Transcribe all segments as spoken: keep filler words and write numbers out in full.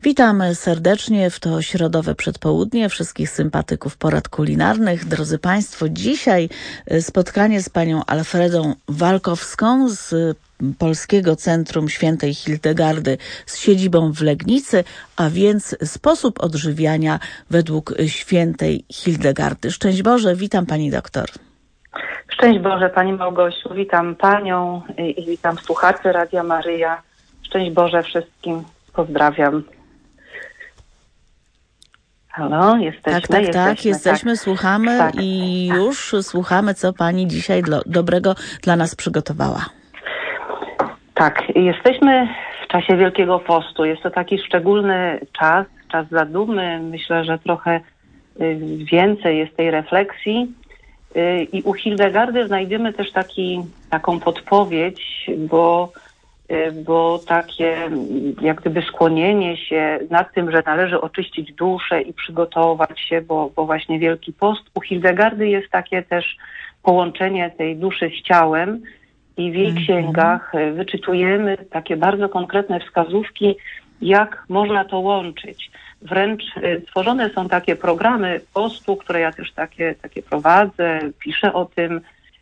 Witamy serdecznie w to środowe przedpołudnie wszystkich sympatyków porad kulinarnych. Drodzy Państwo, dzisiaj spotkanie z panią Alfredą Walkowską z Polskiego Centrum Świętej Hildegardy z siedzibą w Legnicy, a więc sposób odżywiania według Świętej Hildegardy. Szczęść Boże, witam pani doktor. Szczęść Boże, pani Małgosiu, witam panią i witam słuchaczy Radia Maryja. Szczęść Boże wszystkim, pozdrawiam. Halo, jesteśmy? Tak, tak, jesteśmy, tak, jesteśmy, tak. słuchamy tak, i tak. już słuchamy, co pani dzisiaj do, dobrego dla nas przygotowała. Tak, jesteśmy w czasie Wielkiego Postu. Jest to taki szczególny czas, czas zadumy. Myślę, że trochę więcej jest tej refleksji. I u Hildegardy znajdziemy też taki, taką podpowiedź, bo, bo takie jak gdyby skłonienie się nad tym, że należy oczyścić duszę i przygotować się, bo, bo właśnie Wielki Post u Hildegardy jest takie też połączenie tej duszy z ciałem i w jej mm-hmm. księgach wyczytujemy takie bardzo konkretne wskazówki, jak można to łączyć. Wręcz tworzone są takie programy postu, które ja też takie, takie prowadzę, piszę o tym,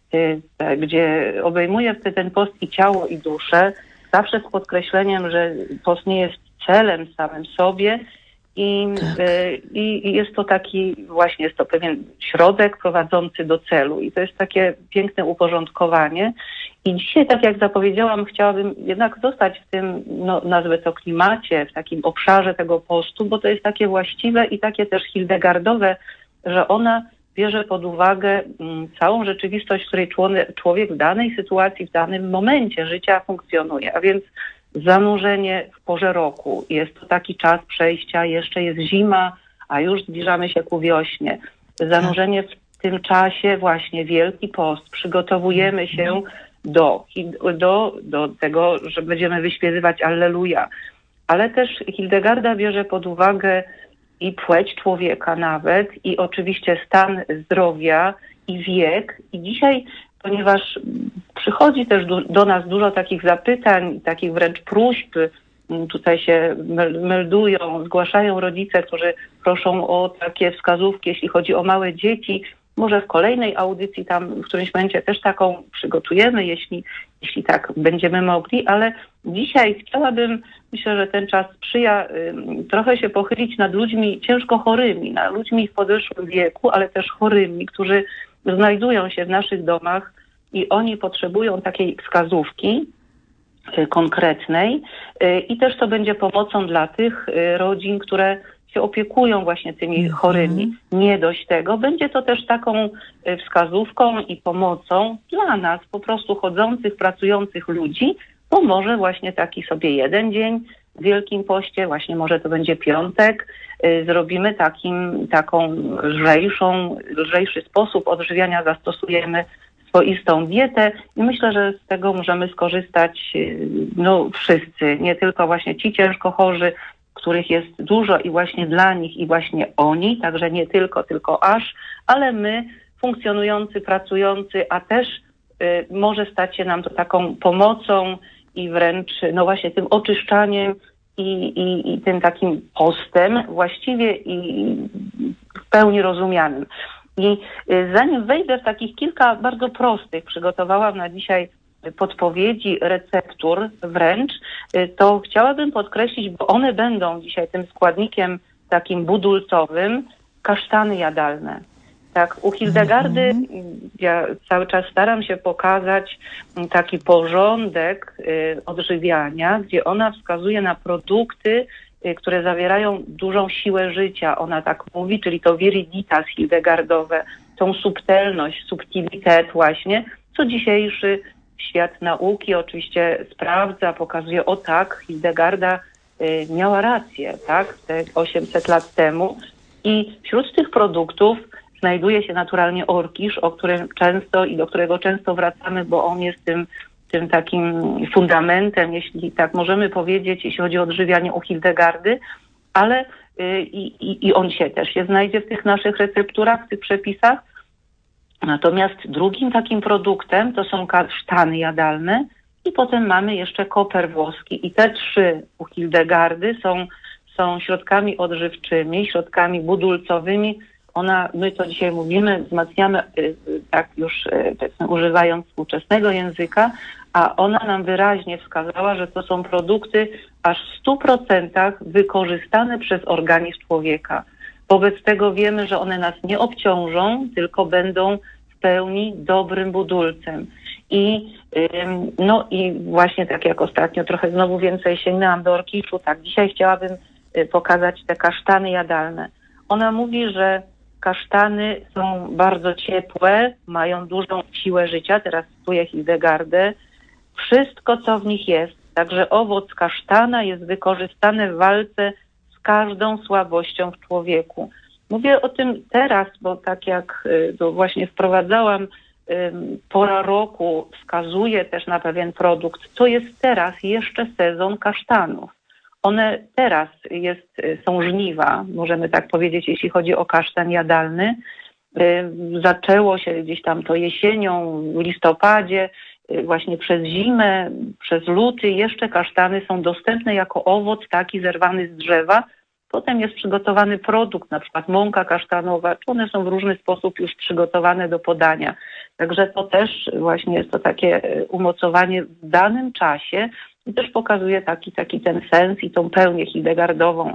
gdzie obejmuję wtedy ten post i ciało, i duszę, zawsze z podkreśleniem, że post nie jest celem samym sobie i, tak. i, i jest to taki właśnie, jest to pewien środek prowadzący do celu i to jest takie piękne uporządkowanie. I dzisiaj, tak jak zapowiedziałam, chciałabym jednak zostać w tym, no, nazwę to klimacie, w takim obszarze tego postu, bo to jest takie właściwe i takie też hildegardowe, że ona bierze pod uwagę m, całą rzeczywistość, w której człowiek w danej sytuacji, w danym momencie życia funkcjonuje. A więc zanurzenie w porze roku. Jest to taki czas przejścia, jeszcze jest zima, a już zbliżamy się ku wiośnie. Zanurzenie w tym czasie właśnie Wielki Post. Przygotowujemy się do, do, do tego, że będziemy wyśpiewywać Alleluja. Ale też Hildegarda bierze pod uwagę i płeć człowieka nawet, i oczywiście stan zdrowia i wiek. I dzisiaj, ponieważ przychodzi też do, do nas dużo takich zapytań, takich wręcz próśb, tutaj się meldują, zgłaszają rodzice, którzy proszą o takie wskazówki, jeśli chodzi o małe dzieci. Może w kolejnej audycji tam w którymś momencie też taką przygotujemy, jeśli, jeśli tak będziemy mogli, ale dzisiaj chciałabym, myślę, że ten czas sprzyja, y, trochę się pochylić nad ludźmi ciężko chorymi, nad ludźmi w podeszłym wieku, ale też chorymi, którzy znajdują się w naszych domach i oni potrzebują takiej wskazówki y, konkretnej y, i też to będzie pomocą dla tych y, rodzin, które się opiekują właśnie tymi chorymi. Nie dość tego, będzie to też taką wskazówką i pomocą dla nas, po prostu chodzących, pracujących ludzi, bo może właśnie taki sobie jeden dzień w Wielkim Poście, właśnie może to będzie piątek, zrobimy takim, taką lżejszą, lżejszy sposób odżywiania, zastosujemy swoistą dietę i myślę, że z tego możemy skorzystać no wszyscy, nie tylko właśnie ci ciężko chorzy, których jest dużo i właśnie dla nich i właśnie oni, także nie tylko, tylko aż, ale my funkcjonujący, pracujący, a też y, może stać się nam to taką pomocą i wręcz no właśnie tym oczyszczaniem i, i, i tym takim postem właściwie i w pełni rozumianym. I y, zanim wejdę w takich kilka bardzo prostych, przygotowałam na dzisiaj podpowiedzi, receptur wręcz, to chciałabym podkreślić, bo one będą dzisiaj tym składnikiem takim budulcowym, kasztany jadalne. Tak, u Hildegardy mm-hmm. ja cały czas staram się pokazać taki porządek y, odżywiania, gdzie ona wskazuje na produkty, y, które zawierają dużą siłę życia. Ona tak mówi, czyli to viriditas hildegardowe, tą subtelność, subtilitet właśnie, co dzisiejszy świat nauki oczywiście sprawdza, pokazuje, o tak, Hildegarda y, miała rację, tak, te osiemset lat temu. I wśród tych produktów znajduje się naturalnie orkisz, o którym często i do którego często wracamy, bo on jest tym, tym takim fundamentem, jeśli tak możemy powiedzieć, jeśli chodzi o odżywianie u Hildegardy, ale y, i, i on się też się znajdzie w tych naszych recepturach, w tych przepisach. Natomiast drugim takim produktem to są kasztany jadalne i potem mamy jeszcze koper włoski. I te trzy u Hildegardy są są środkami odżywczymi, środkami budulcowymi. Ona, my to dzisiaj mówimy, wzmacniamy, tak już używając współczesnego języka, a ona nam wyraźnie wskazała, że to są produkty aż w stu procentach wykorzystane przez organizm człowieka. Wobec tego wiemy, że one nas nie obciążą, tylko będą w pełni dobrym budulcem. I, no i właśnie tak jak ostatnio trochę znowu więcej sięgnęłam do orkiszu, tak dzisiaj chciałabym pokazać te kasztany jadalne. Ona mówi, że kasztany są bardzo ciepłe, mają dużą siłę życia, teraz cytuję Hildegardę. Wszystko, co w nich jest, także owoc kasztana jest wykorzystany w walce z każdą słabością w człowieku. Mówię o tym teraz, bo tak jak to właśnie wprowadzałam, pora roku wskazuje też na pewien produkt. To jest teraz jeszcze sezon kasztanów. One teraz jest, są żniwa, możemy tak powiedzieć, jeśli chodzi o kasztan jadalny. Zaczęło się gdzieś tam to jesienią, w listopadzie, właśnie przez zimę, przez luty jeszcze kasztany są dostępne jako owoc taki zerwany z drzewa. Potem jest przygotowany produkt, na przykład mąka kasztanowa, czy one są w różny sposób już przygotowane do podania. Także to też właśnie jest to takie umocowanie w danym czasie i też pokazuje taki, taki ten sens i tą pełnię hildegardową.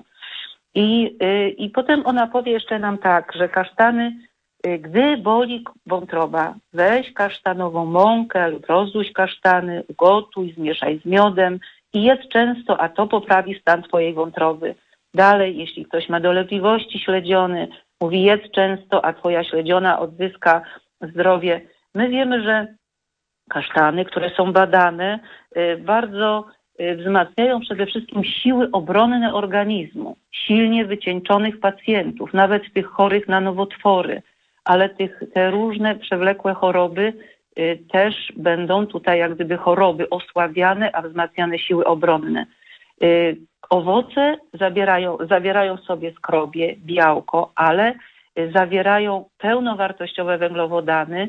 I, yy, I potem ona powie jeszcze nam tak, że kasztany, yy, gdy boli wątroba, weź kasztanową mąkę lub rozduś kasztany, ugotuj, zmieszaj z miodem i jedz często, a to poprawi stan twojej wątroby. Dalej, jeśli ktoś ma dolegliwości śledziony, mówi jedz często, a twoja śledziona odzyska zdrowie. My wiemy, że kasztany, które są badane, bardzo wzmacniają przede wszystkim siły obronne organizmu, silnie wycieńczonych pacjentów, nawet tych chorych na nowotwory, ale tych, te różne przewlekłe choroby też będą tutaj jak gdyby choroby osłabiane, a wzmacniane siły obronne. Owoce zawierają, zawierają w sobie skrobie, białko, ale zawierają pełnowartościowe węglowodany,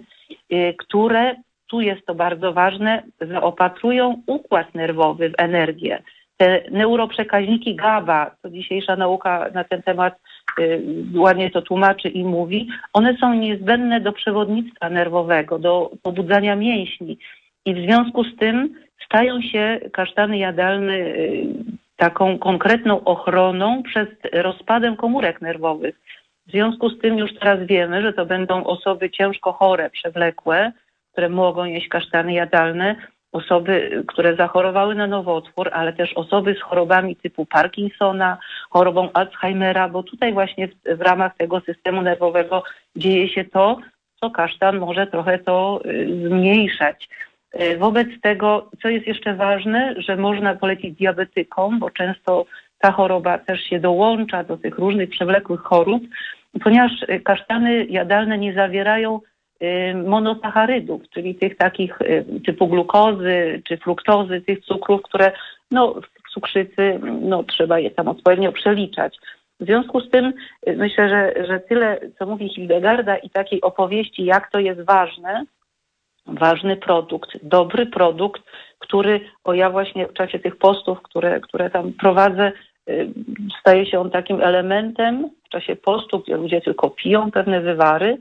które, tu jest to bardzo ważne, zaopatrują układ nerwowy w energię. Te neuroprzekaźniki GABA, to dzisiejsza nauka na ten temat y, ładnie to tłumaczy i mówi, one są niezbędne do przewodnictwa nerwowego, do pobudzania mięśni i w związku z tym stają się kasztany jadalne y, taką konkretną ochroną przed rozpadem komórek nerwowych. W związku z tym już teraz wiemy, że to będą osoby ciężko chore, przewlekłe, które mogą jeść kasztany jadalne, osoby, które zachorowały na nowotwór, ale też osoby z chorobami typu Parkinsona, chorobą Alzheimera, bo tutaj właśnie w, w ramach tego systemu nerwowego dzieje się to, co kasztan może trochę to y, zmniejszać. Y, wobec tego, co jest jeszcze ważne, że można polecić diabetykom, bo często ta choroba też się dołącza do tych różnych przewlekłych chorób, ponieważ kasztany jadalne nie zawierają monosacharydów, czyli tych takich typu glukozy czy fruktozy, tych cukrów, które no, w cukrzycy no, trzeba je tam odpowiednio przeliczać. W związku z tym myślę, że, że tyle, co mówi Hildegarda i takiej opowieści, jak to jest ważne, ważny produkt, dobry produkt, który, o ja właśnie w czasie tych postów, które, które tam prowadzę, staje się on takim elementem w czasie postu, gdzie ludzie tylko piją pewne wywary,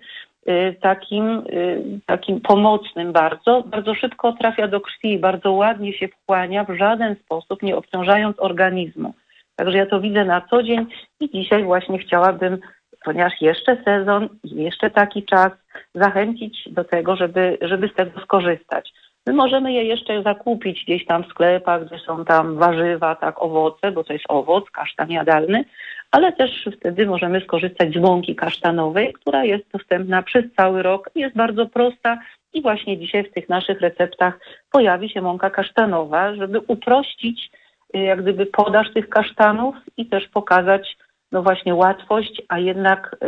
takim, takim pomocnym bardzo, bardzo szybko trafia do krwi, bardzo ładnie się wchłania, w żaden sposób nie obciążając organizmu. Także ja to widzę na co dzień i dzisiaj właśnie chciałabym, ponieważ jeszcze sezon, jeszcze taki czas, zachęcić do tego, żeby, żeby z tego skorzystać. My możemy je jeszcze zakupić gdzieś tam w sklepach, gdzie są tam warzywa, tak, owoce, bo to jest owoc, kasztan jadalny, ale też wtedy możemy skorzystać z mąki kasztanowej, która jest dostępna przez cały rok, jest bardzo prosta i właśnie dzisiaj w tych naszych receptach pojawi się mąka kasztanowa, żeby uprościć jak gdyby podaż tych kasztanów i też pokazać no właśnie łatwość, a jednak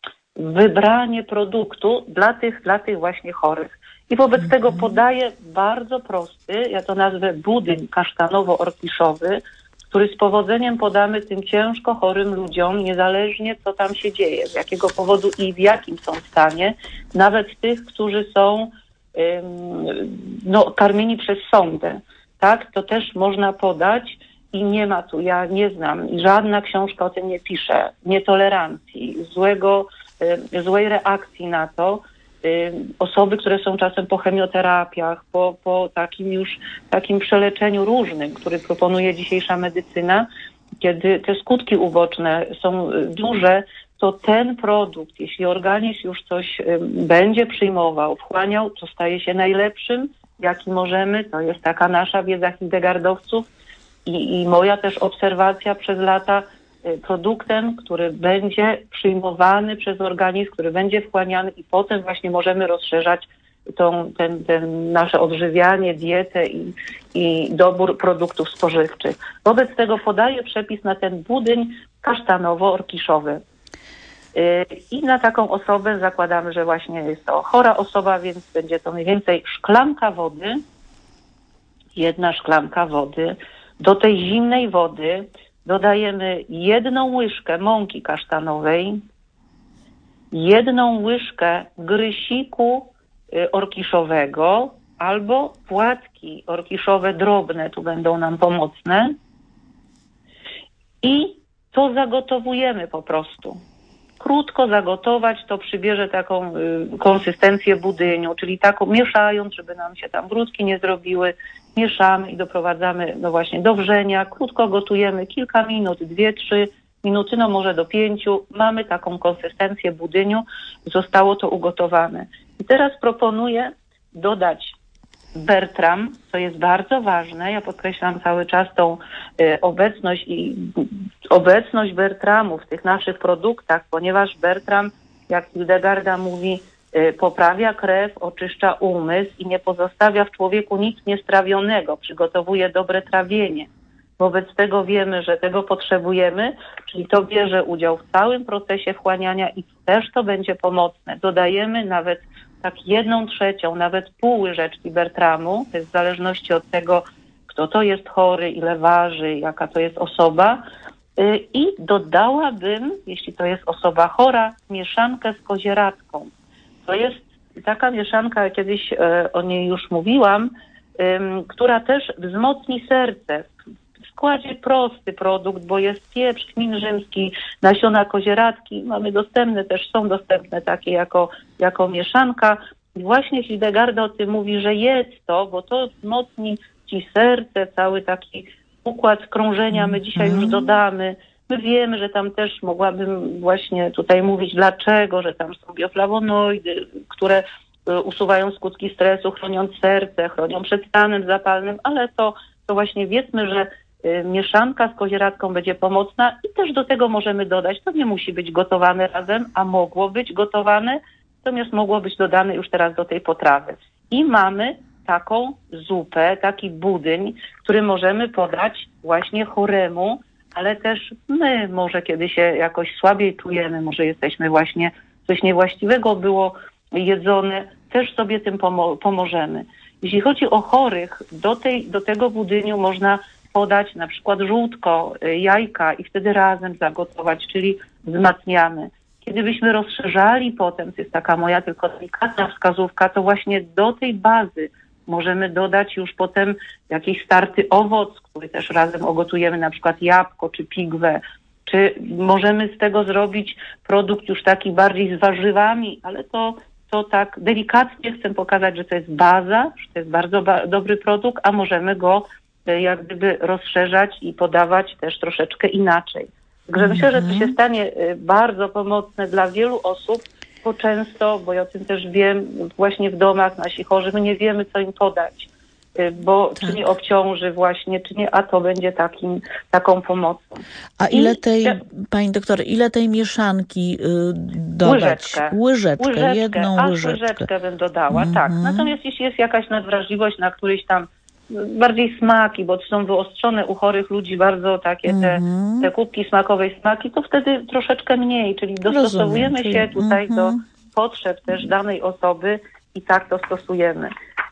wybranie produktu dla tych, dla tych właśnie chorych. I wobec mm-hmm. tego podaję bardzo prosty, ja to nazwę budyń kasztanowo-orkiszowy, który z powodzeniem podamy tym ciężko chorym ludziom, niezależnie co tam się dzieje, z jakiego powodu i w jakim są stanie, nawet tych, którzy są ym, no, karmieni przez sondę, tak, to też można podać i nie ma tu, ja nie znam, i żadna książka o tym nie pisze, nietolerancji, złego, y, złej reakcji na to. Y, osoby, które są czasem po chemioterapiach, po, po takim już takim przeleczeniu różnym, który proponuje dzisiejsza medycyna, kiedy te skutki uboczne są duże, to ten produkt, jeśli organizm już coś y, będzie przyjmował, wchłaniał, to staje się najlepszym, jaki możemy. To jest taka nasza wiedza hildegardowców i, i moja też obserwacja przez lata, y, produktem, który będzie przyjmowany przez organizm, który będzie wchłaniany i potem właśnie możemy rozszerzać tą, ten, ten nasze odżywianie, dietę i, i dobór produktów spożywczych. Wobec tego podaję przepis na ten budyń kasztanowo-orkiszowy. I na taką osobę zakładamy, że właśnie jest to chora osoba, więc będzie to mniej więcej szklanka wody, jedna szklanka wody. Do tej zimnej wody dodajemy jedną łyżkę mąki kasztanowej, jedną łyżkę grysiku orkiszowego albo płatki orkiszowe drobne, tu będą nam pomocne. I to zagotowujemy po prostu. Krótko zagotować, to przybierze taką y, konsystencję budyniu, czyli taką mieszając, żeby nam się tam grudki nie zrobiły, mieszamy i doprowadzamy no właśnie do wrzenia. Krótko gotujemy, kilka minut, dwie, trzy minuty, no może do pięciu. Mamy taką konsystencję budyniu, zostało to ugotowane. I teraz proponuję dodać Bertram, co jest bardzo ważne. Ja podkreślam cały czas tą y, obecność i y, obecność Bertramu w tych naszych produktach, ponieważ Bertram, jak Hildegarda mówi, y, poprawia krew, oczyszcza umysł i nie pozostawia w człowieku nic niestrawionego, przygotowuje dobre trawienie. Wobec tego wiemy, że tego potrzebujemy, czyli to bierze udział w całym procesie wchłaniania i też to będzie pomocne. Dodajemy nawet tak jedną trzecią, nawet pół łyżeczki Bertramu, to jest w zależności od tego, kto to jest chory, ile waży, jaka to jest osoba. I dodałabym, jeśli to jest osoba chora, mieszankę z kozieradką. To jest taka mieszanka, kiedyś o niej już mówiłam, która też wzmocni serce. W składzie prosty produkt, bo jest pieprz, kmin rzymski, nasiona kozieradki. Mamy dostępne, też są dostępne takie jako, jako mieszanka. I właśnie Hildegarda o tym mówi, że jedz to, bo to wzmocni ci serce, cały taki układ krążenia my dzisiaj już dodamy. My wiemy, że tam też mogłabym właśnie tutaj mówić dlaczego, że tam są bioflawonoidy, które usuwają skutki stresu, chroniąc serce, chronią przed stanem zapalnym, ale to, to właśnie wiedzmy, że mieszanka z kozieradką będzie pomocna i też do tego możemy dodać, to nie musi być gotowane razem, a mogło być gotowane, natomiast mogło być dodane już teraz do tej potrawy. I mamy taką zupę, taki budyń, który możemy podać właśnie choremu, ale też my może kiedy się jakoś słabiej czujemy, może jesteśmy właśnie, coś niewłaściwego było jedzone, też sobie tym pomo- pomożemy. Jeśli chodzi o chorych, do, tej, do tego budyniu można podać na przykład żółtko, jajka i wtedy razem zagotować, czyli wzmacniamy. Kiedy byśmy rozszerzali potem, to jest taka moja tylko delikatna wskazówka, to właśnie do tej bazy możemy dodać już potem jakiś starty owoc, który też razem ogotujemy, na przykład jabłko czy pigwę, czy możemy z tego zrobić produkt już taki bardziej z warzywami, ale to, to tak delikatnie chcę pokazać, że to jest baza, że to jest bardzo ba- dobry produkt, a możemy go jak gdyby rozszerzać i podawać też troszeczkę inaczej. Także mm-hmm. myślę, że to się stanie bardzo pomocne dla wielu osób, bo często, bo ja o tym też wiem, właśnie w domach nasi chorzy, my nie wiemy, co im podać, bo tak. Czy nie obciąży właśnie, czy nie, a to będzie takim, taką pomocą. A ile tej, I, pani doktor, ile tej mieszanki y, dodać? Łyżeczkę. Łyżeczkę, łyżeczkę jedną aż łyżeczkę. łyżeczkę bym dodała, mm-hmm. tak. Natomiast jeśli jest jakaś nadwrażliwość na któryś tam bardziej smaki, bo są wyostrzone u chorych ludzi bardzo takie te, mm-hmm. te kubki smakowej smaki, to wtedy troszeczkę mniej, czyli dostosowujemy Rozumiem, się czyli... tutaj mm-hmm. do potrzeb też danej osoby i tak to stosujemy.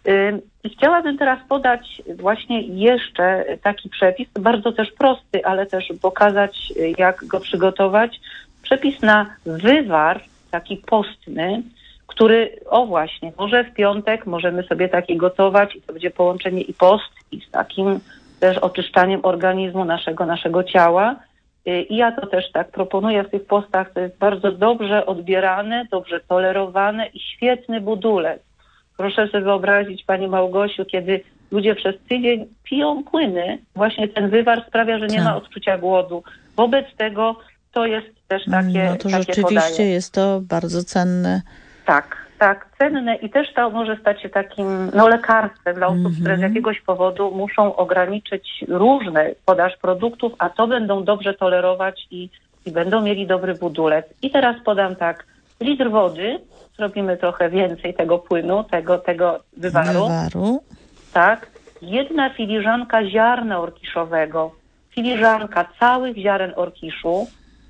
I chciałabym teraz podać właśnie jeszcze taki przepis, bardzo też prosty, ale też pokazać, jak go przygotować. Przepis na wywar, taki postny, który, o właśnie, może w piątek możemy sobie taki gotować i to będzie połączenie i post i z takim też oczyszczaniem organizmu naszego, naszego ciała. I ja to też tak proponuję w tych postach, to jest bardzo dobrze odbierane, dobrze tolerowane i świetny budulec. Proszę sobie wyobrazić, Pani Małgosiu, kiedy ludzie przez tydzień piją płyny, właśnie ten wywar sprawia, że nie ma odczucia głodu. Wobec tego to jest też takie No to takie rzeczywiście podaje. jest to bardzo cenne. Tak, tak, cenne i też to może stać się takim no, lekarstwem dla osób, Mhm. które z jakiegoś powodu muszą ograniczyć różny podaż produktów, a to będą dobrze tolerować i, i będą mieli dobry budulec. I teraz podam tak, litr wody, zrobimy trochę więcej tego płynu, tego, tego wywaru. Wywaru. Tak, jedna filiżanka ziarna orkiszowego, filiżanka całych ziaren orkiszu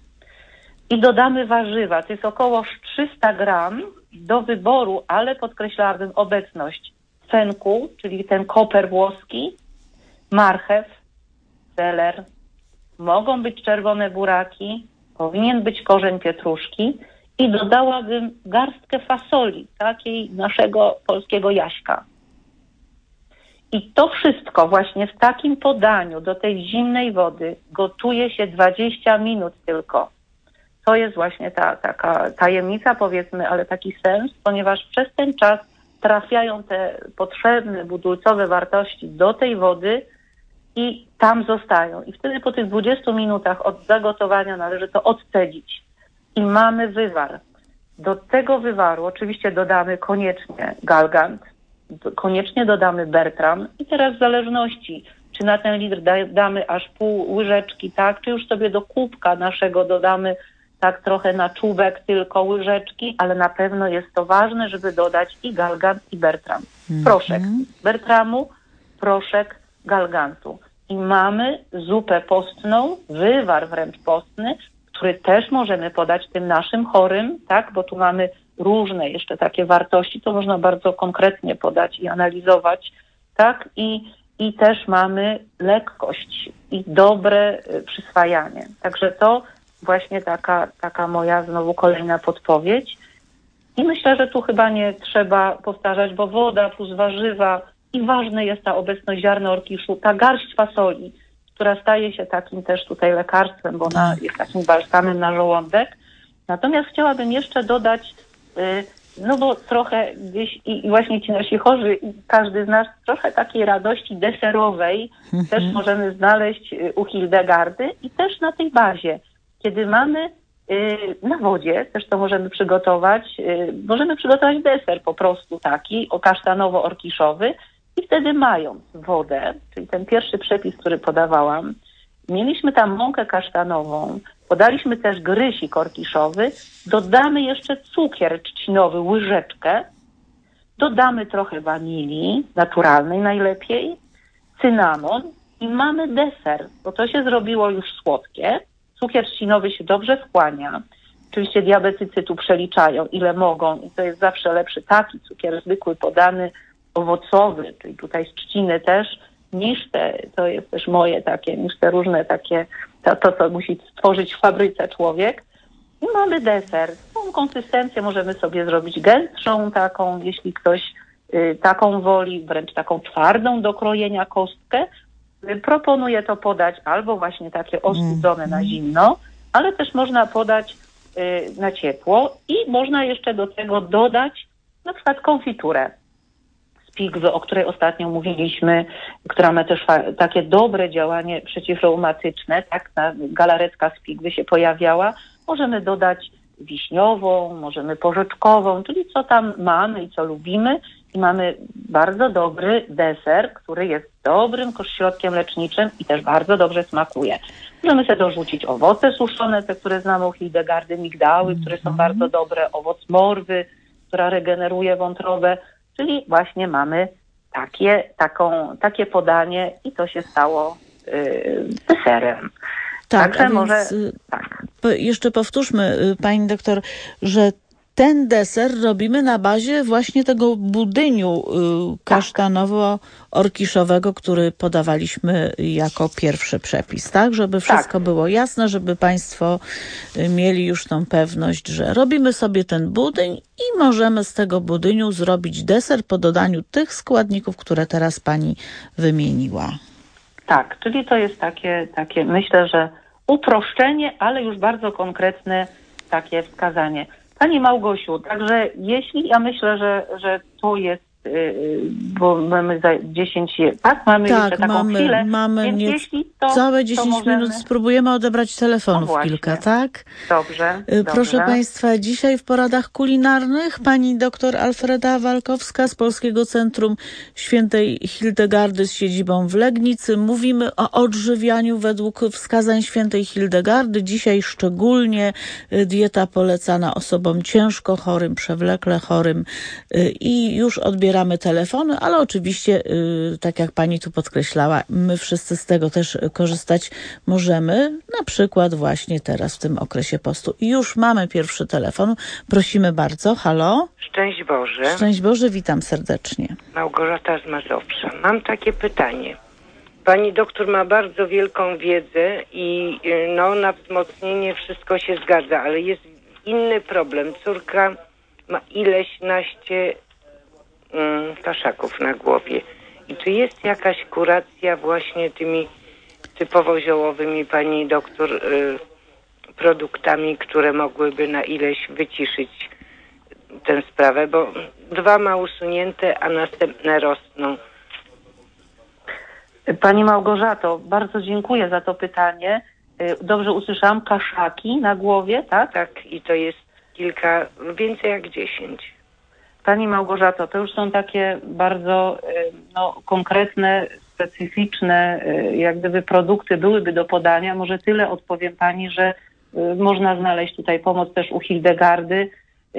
i dodamy warzywa, to jest około trzysta gram do wyboru, ale podkreślałabym obecność fenku, czyli ten koper włoski, marchew, seler, mogą być czerwone buraki, powinien być korzeń pietruszki i dodałabym garstkę fasoli, takiej naszego polskiego jaśka. I to wszystko właśnie w takim podaniu do tej zimnej wody gotuje się dwadzieścia minut tylko. To jest właśnie ta taka tajemnica, powiedzmy, ale taki sens, ponieważ przez ten czas trafiają te potrzebne budulcowe wartości do tej wody i tam zostają. I wtedy po tych dwudziestu minutach od zagotowania należy to odcedzić. I mamy wywar. Do tego wywaru oczywiście dodamy koniecznie galgant, koniecznie dodamy Bertram i teraz w zależności, czy na ten litr da, damy aż pół łyżeczki, tak, czy już sobie do kubka naszego dodamy tak trochę na czubek tylko łyżeczki, ale na pewno jest to ważne, żeby dodać i galgant, i Bertram. Proszek Bertramu, proszek galgantu. I mamy zupę postną, wywar wręcz postny, który też możemy podać tym naszym chorym, tak, bo tu mamy różne jeszcze takie wartości, to można bardzo konkretnie podać i analizować, tak, i, i też mamy lekkość i dobre przyswajanie. Także to właśnie taka, taka moja znowu kolejna podpowiedź. I myślę, że tu chyba nie trzeba powtarzać, bo woda plus warzywa i ważna jest ta obecność ziarna orkiszu, ta garść fasoli, która staje się takim też tutaj lekarstwem, bo ona jest takim balsamem na żołądek. Natomiast chciałabym jeszcze dodać, no bo trochę gdzieś i właśnie ci nasi chorzy i każdy z nas trochę takiej radości deserowej mhm. też możemy znaleźć u Hildegardy i też na tej bazie. Kiedy mamy na wodzie, też to możemy przygotować, możemy przygotować deser po prostu taki, kasztanowo-orkiszowy i wtedy mając wodę, czyli ten pierwszy przepis, który podawałam, mieliśmy tam mąkę kasztanową, podaliśmy też grysik orkiszowy, dodamy jeszcze cukier trzcinowy, łyżeczkę, dodamy trochę wanilii, naturalnej najlepiej, cynamon i mamy deser, bo to się zrobiło już słodkie. Cukier trzcinowy się dobrze wchłania. Oczywiście diabetycy tu przeliczają, ile mogą i to jest zawsze lepszy taki cukier zwykły, podany, owocowy, czyli tutaj z trzciny też, niż te, to jest też moje takie, niż te różne takie, to, to co musi stworzyć w fabryce człowiek. I mamy deser. Tą konsystencję możemy sobie zrobić gęstszą taką, jeśli ktoś y, taką woli, wręcz taką twardą do krojenia kostkę. Proponuję to podać albo właśnie takie ostudzone na zimno, ale też można podać y, na ciepło i można jeszcze do tego dodać na przykład konfiturę z pigwy, o której ostatnio mówiliśmy, która ma też fa- takie dobre działanie przeciwreumatyczne, tak, ta galaretka z pigwy się pojawiała. Możemy dodać wiśniową, możemy porzeczkową, czyli co tam mamy i co lubimy. I mamy bardzo dobry deser, który jest dobrym środkiem leczniczym i też bardzo dobrze smakuje. Możemy sobie dorzucić owoce suszone, te, które znamy u Hildegardy, migdały, mm-hmm. które są bardzo dobre, owoc morwy, która regeneruje wątrobę, czyli właśnie mamy takie, taką, takie podanie i to się stało yy, deserem. Tak, Także a może więc, tak. Jeszcze powtórzmy, pani doktor, że ten deser robimy na bazie właśnie tego budyniu kasztanowo-orkiszowego, który podawaliśmy jako pierwszy przepis, tak? Żeby wszystko tak. było jasne, żeby państwo mieli już tą pewność, że robimy sobie ten budyń i możemy z tego budyniu zrobić deser po dodaniu tych składników, które teraz pani wymieniła. Tak, czyli to jest takie, takie myślę, że uproszczenie, ale już bardzo konkretne takie wskazanie. Pani Małgosiu, także jeśli, ja myślę, że, że to jest, yy, bo mamy za dziesięć, tak? Mamy tak, jeszcze taką mamy, chwilę, mamy więc nie, jeśli to całe dziesięć to możemy... minut spróbujemy odebrać telefonów No kilka, tak? Dobrze, Proszę dobrze. Państwa, dzisiaj w poradach kulinarnych pani doktor Alfreda Walkowska z Polskiego Centrum Świętej Hildegardy z siedzibą w Legnicy. Mówimy o odżywianiu według wskazań świętej Hildegardy. Dzisiaj szczególnie dieta polecana osobom ciężko chorym, przewlekle chorym i już odbieramy telefony, ale oczywiście, tak jak pani tu podkreślała, my wszyscy z tego też korzystać możemy, na przykład właśnie teraz w tym okresie postu. I już mamy pierwszy telefon. Prosimy bardzo. Halo? Szczęść Boże. Szczęść Boże, witam serdecznie. Małgorzata z Mazowsza. Mam takie pytanie. Pani doktor ma bardzo wielką wiedzę i no na wzmocnienie wszystko się zgadza, ale jest inny problem. Córka ma ileś naście mm, kaszaków na głowie. I czy jest jakaś kuracja właśnie tymi typowo ziołowymi, pani doktor, y, produktami, które mogłyby na ileś wyciszyć tę sprawę, bo dwa ma usunięte, a następne rosną. Pani Małgorzato, bardzo dziękuję za to pytanie. Dobrze usłyszałam, kaszaki na głowie, tak? Tak, i to jest kilka, więcej jak dziesięć. Pani Małgorzato, to już są takie bardzo no, konkretne, specyficzne, jak gdyby produkty byłyby do podania. Może tyle odpowiem pani, że można znaleźć tutaj pomoc też u Hildegardy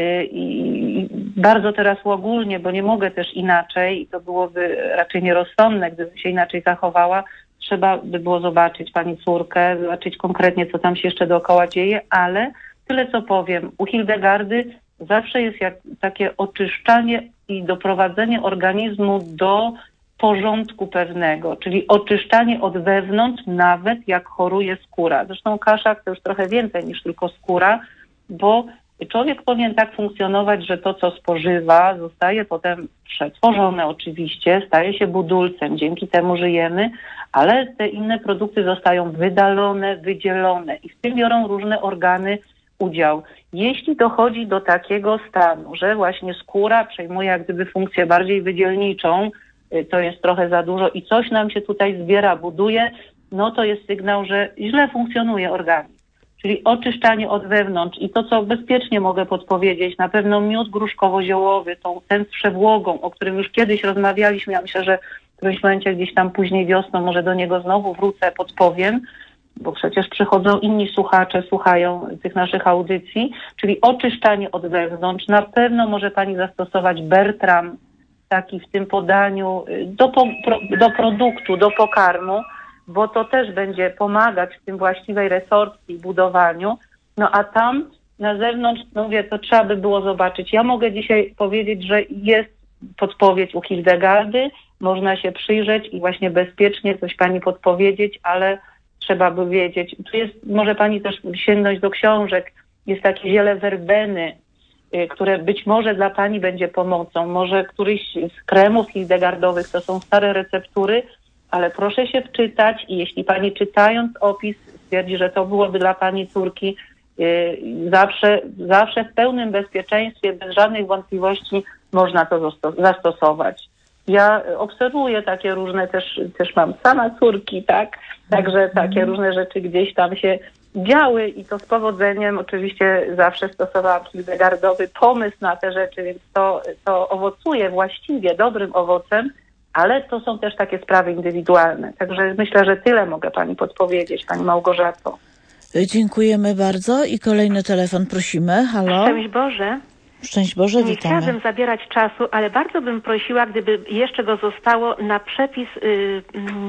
i bardzo teraz ogólnie, bo nie mogę też inaczej i to byłoby raczej nierozsądne, gdybym się inaczej zachowała. Trzeba by było zobaczyć pani córkę, zobaczyć konkretnie, co tam się jeszcze dookoła dzieje, ale tyle co powiem, u Hildegardy zawsze jest jak takie oczyszczanie i doprowadzenie organizmu do porządku pewnego, czyli oczyszczanie od wewnątrz, nawet jak choruje skóra. Zresztą kaszak to już trochę więcej niż tylko skóra, bo człowiek powinien tak funkcjonować, że to, co spożywa, zostaje potem przetworzone oczywiście, staje się budulcem, dzięki temu żyjemy, ale te inne produkty zostają wydalone, wydzielone i w tym biorą różne organy udział. Jeśli dochodzi do takiego stanu, że właśnie skóra przejmuje jak gdyby funkcję bardziej wydzielniczą, to jest trochę za dużo i coś nam się tutaj zbiera, buduje, no to jest sygnał, że źle funkcjonuje organizm. Czyli oczyszczanie od wewnątrz i to, co bezpiecznie mogę podpowiedzieć, na pewno miód gruszkowo-ziołowy, tą, ten z przewłogą, o którym już kiedyś rozmawialiśmy, ja myślę, że w którymś momencie gdzieś tam później wiosną może do niego znowu wrócę, podpowiem, bo przecież przychodzą inni słuchacze, słuchają tych naszych audycji, czyli oczyszczanie od wewnątrz. Na pewno może pani zastosować Bertram, taki w tym podaniu do, po, do produktu, do pokarmu, bo to też będzie pomagać w tym właściwej resorpcji i budowaniu. No a tam na zewnątrz, no mówię, to trzeba by było zobaczyć. Ja mogę dzisiaj powiedzieć, że jest podpowiedź u Hildegardy, można się przyjrzeć i właśnie bezpiecznie coś pani podpowiedzieć, ale trzeba by wiedzieć. Tu jest, może pani też sięgnąć do książek, jest takie ziele werbeny, które być może dla pani będzie pomocą, może któryś z kremów hildegardowych, to są stare receptury, ale proszę się wczytać i jeśli pani czytając opis stwierdzi, że to byłoby dla pani córki, yy, zawsze, zawsze w pełnym bezpieczeństwie, bez żadnych wątpliwości można to zastosować. Ja obserwuję takie różne, też, też mam sama córki, tak? Także takie różne rzeczy gdzieś tam się działy i to z powodzeniem oczywiście zawsze stosowałam hildegardowy pomysł na te rzeczy, więc to, to owocuje właściwie dobrym owocem, ale to są też takie sprawy indywidualne. Także myślę, że tyle mogę pani podpowiedzieć, pani Małgorzato. Dziękujemy bardzo i kolejny telefon prosimy. Halo? Szczęść Boże. Szczęść Boże, Nie witamy. chciałabym zabierać czasu, ale bardzo bym prosiła, gdyby jeszcze go zostało na przepis yy,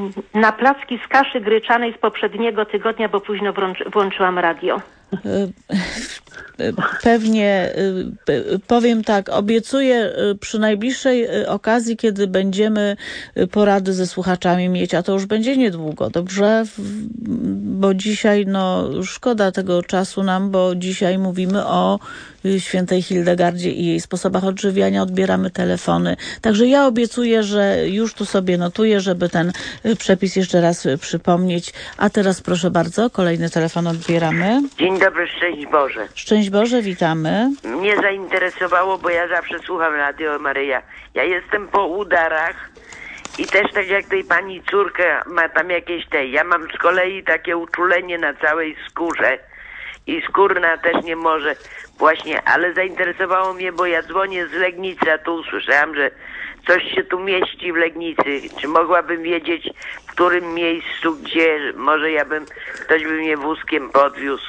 na placki z kaszy gryczanej z poprzedniego tygodnia, bo późno włączy, włączyłam radio. pewnie powiem tak, obiecuję przy najbliższej okazji, kiedy będziemy porady ze słuchaczami mieć, a to już będzie niedługo, dobrze? Bo dzisiaj, no szkoda tego czasu nam, bo dzisiaj mówimy o świętej Hildegardzie i jej sposobach odżywiania, odbieramy telefony. Także ja obiecuję, że już tu sobie notuję, żeby ten przepis jeszcze raz przypomnieć. A teraz proszę bardzo, kolejny telefon odbieramy. Dzień dobry, szczęść Boże. Szczęść Boże, witamy. Mnie zainteresowało, bo ja zawsze słucham Radio Maryja. Ja jestem po udarach i też tak jak tej pani córka ma tam jakieś te. Ja mam z kolei takie uczulenie na całej skórze i skórna też nie może właśnie, ale zainteresowało mnie, bo ja dzwonię z Legnicy, a tu usłyszałam, że coś się tu mieści w Legnicy. Czy mogłabym wiedzieć, w którym miejscu, gdzie może ja bym, ktoś by mnie wózkiem podwiózł?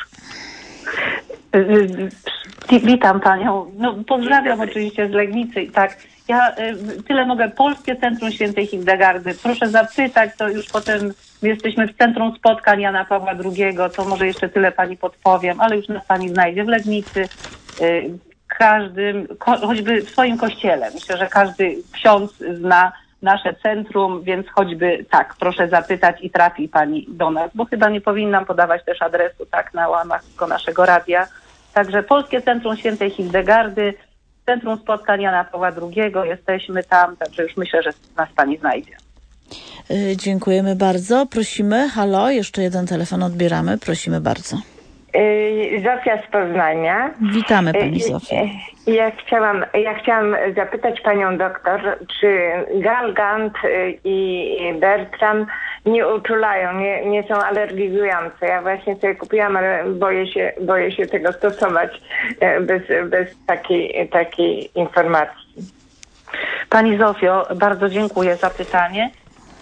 Witam panią. No, pozdrawiam oczywiście z Legnicy. Tak, ja y, tyle mogę. Polskie Centrum Świętej Hildegardy. Proszę zapytać, to już potem jesteśmy w Centrum Spotkań Jana Pawła drugiego, to może jeszcze tyle pani podpowiem, ale już nas pani znajdzie w Legnicy. Y, każdym, ko, choćby w swoim kościele. Myślę, że każdy ksiądz zna nasze centrum, więc choćby tak, proszę zapytać i trafi pani do nas, bo chyba nie powinnam podawać też adresu tak na łamach tylko naszego radia. Także Polskie Centrum Świętej Hildegardy, Centrum Spotkań Jana Pawła drugiego, jesteśmy tam, także już myślę, że nas pani znajdzie. Yy, dziękujemy bardzo. Prosimy, halo, jeszcze jeden telefon odbieramy, prosimy bardzo. Zofia z Poznania. Witamy pani Zofia. Ja chciałam, ja chciałam zapytać panią doktor, czy Galgant i Bertram nie uczulają, nie, nie są alergizujące. Ja właśnie sobie kupiłam, ale boję się, boję się tego stosować bez, bez takiej, takiej informacji. Pani Zofio, bardzo dziękuję za pytanie.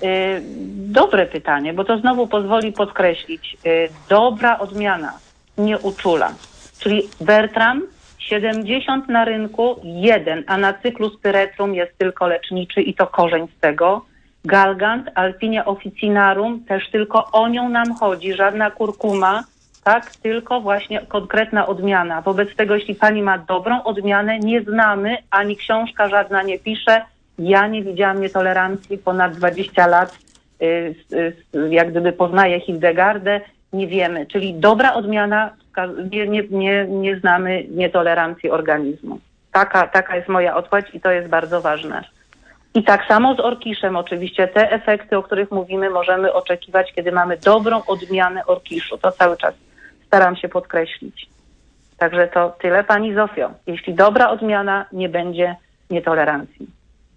Dobre pytanie, bo to znowu pozwoli podkreślić. Dobra odmiana nie uczula. Czyli Bertram siedemdziesiąt na rynku, jeden, a na cyklu Spiretrum jest tylko leczniczy i to korzeń z tego. Galgant, Alpinia officinarum, też tylko o nią nam chodzi, żadna kurkuma, tak, tylko właśnie konkretna odmiana. Wobec tego, jeśli pani ma dobrą odmianę, nie znamy, ani książka żadna nie pisze. Ja nie widziałam nietolerancji ponad dwadzieścia lat, jak gdyby poznaję Hildegardę, nie wiemy. Czyli dobra odmiana, nie, nie, nie, nie znamy nietolerancji organizmu. Taka, taka jest moja odpowiedź i to jest bardzo ważne. I tak samo z orkiszem oczywiście. Te efekty, o których mówimy, możemy oczekiwać, kiedy mamy dobrą odmianę orkiszu. To cały czas staram się podkreślić. Także to tyle, pani Zofio. Jeśli dobra odmiana, nie będzie nietolerancji.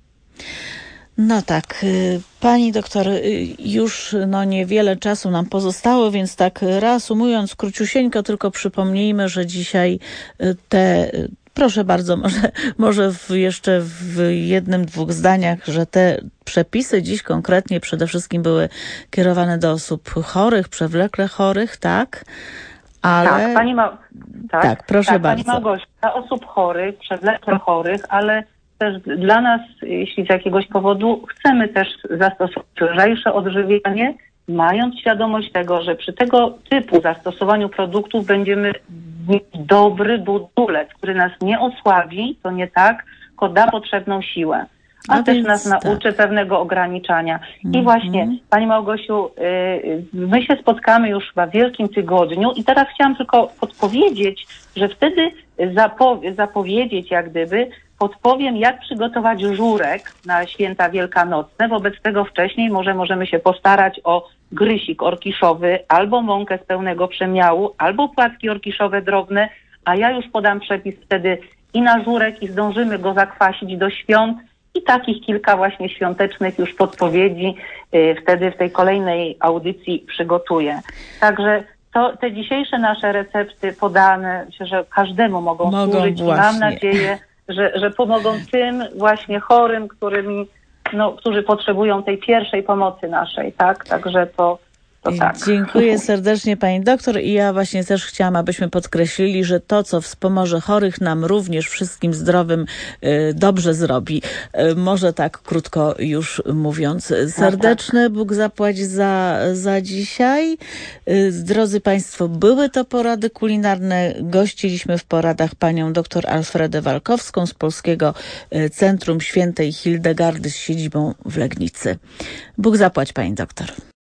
No tak, pani doktor, już no niewiele czasu nam pozostało, więc tak reasumując króciusieńko, tylko przypomnijmy, że dzisiaj te, proszę bardzo, może, może w jeszcze w jednym, dwóch zdaniach, że te przepisy dziś konkretnie przede wszystkim były kierowane do osób chorych, przewlekle chorych, tak? Ale... Tak, pani ma... tak, tak proszę tak, bardzo. Pani Małgosia, dla osób chorych, przewlekle chorych, ale też dla nas, jeśli z jakiegoś powodu chcemy też zastosować lżejsze odżywianie, mając świadomość tego, że przy tego typu zastosowaniu produktów będziemy mieć dobry budulec, który nas nie osłabi, to nie tak, tylko da potrzebną siłę. A, a też nas tak. nauczy pewnego ograniczania. Mm-hmm. I właśnie, pani Małgosiu, yy, my się spotkamy już chyba w Wielkim Tygodniu i teraz chciałam tylko podpowiedzieć, że wtedy zapo- zapowiedzieć jak gdyby, podpowiem, jak przygotować żurek na święta wielkanocne. Wobec tego wcześniej może możemy się postarać o grysik orkiszowy, albo mąkę z pełnego przemiału, albo płatki orkiszowe drobne, a ja już podam przepis wtedy i na żurek i zdążymy go zakwasić do świąt i takich kilka właśnie świątecznych już podpowiedzi yy, wtedy w tej kolejnej audycji przygotuję. Także to, te dzisiejsze nasze recepty podane, myślę, że każdemu mogą, mogą służyć. Właśnie. Mam nadzieję, Że, że pomogą tym właśnie chorym, którymi, no, którzy potrzebują tej pierwszej pomocy naszej, tak? Także to To tak. Dziękuję serdecznie pani doktor i ja właśnie też chciałam, abyśmy podkreślili, że to, co wspomoże chorych, nam również wszystkim zdrowym dobrze zrobi. Może tak krótko już mówiąc. Serdeczny Bóg zapłać za, za dzisiaj. Drodzy państwo, były to porady kulinarne. Gościliśmy w poradach panią dr Alfredę Walkowską z Polskiego Centrum Świętej Hildegardy z siedzibą w Legnicy. Bóg zapłać pani doktor.